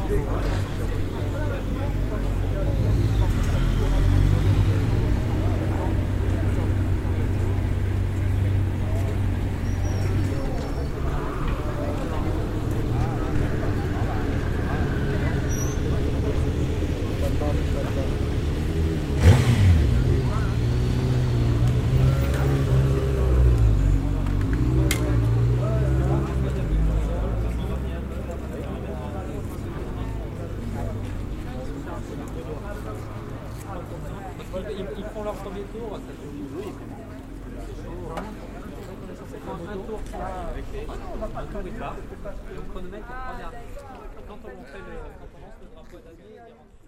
Ils font leur premier tour, ça fait du bruit. Un tour avec les tour et quart. Et on chronomètre le premier. Quand on lance le drapeau d'année,